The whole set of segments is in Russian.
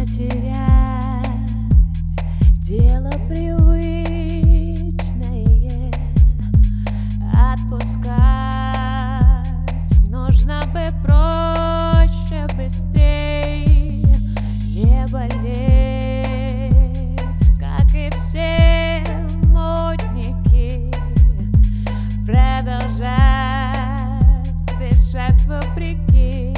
терять дело привычное, отпускать нужно бы проще, быстрее, не болеть, как и все модники, продолжать дышать вопреки.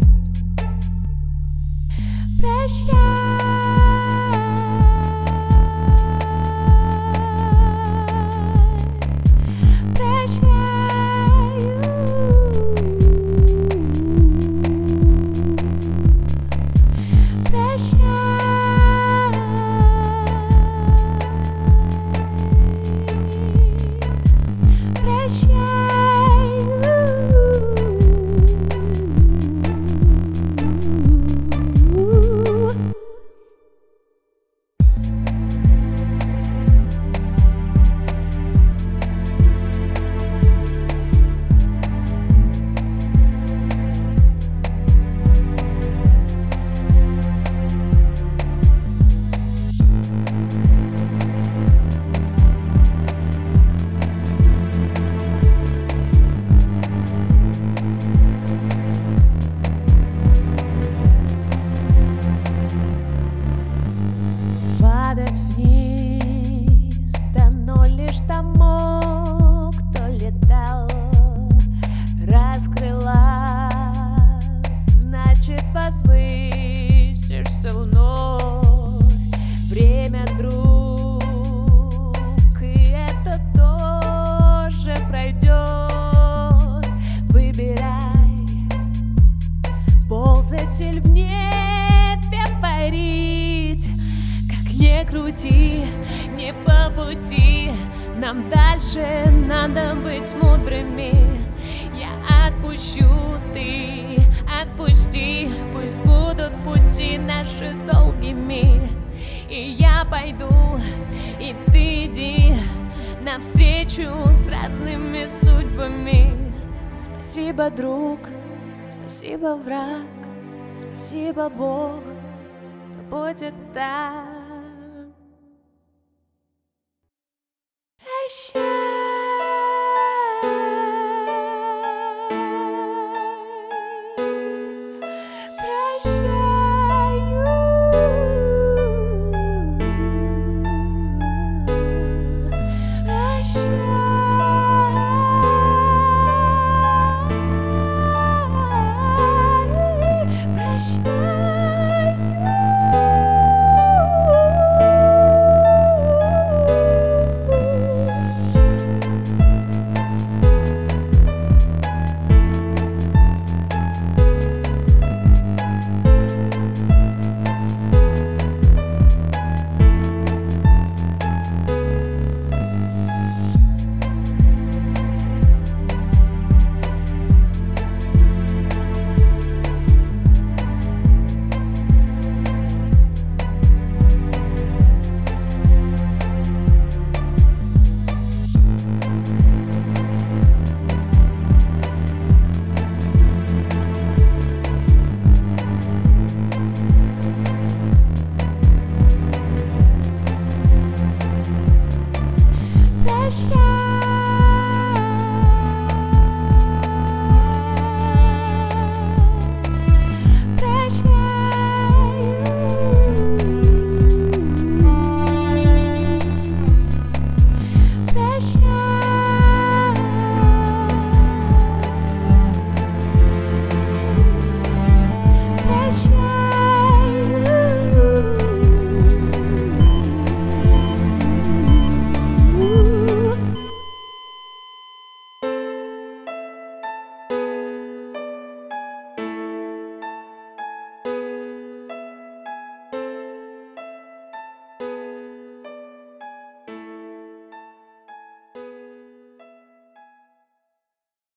Падать вниз, дано лишь тому, кто летал. Раскрыла, значит возвысишься вновь. Время, друг, и это тоже пройдет. Выбирай, ползать или в небе парить. Не крути, не по пути, нам дальше надо быть мудрыми. Я отпущу, ты отпусти, пусть будут пути наши долгими. И я пойду, и ты иди навстречу с разными судьбами. Спасибо, друг, спасибо, враг, спасибо, Бог, да будет так.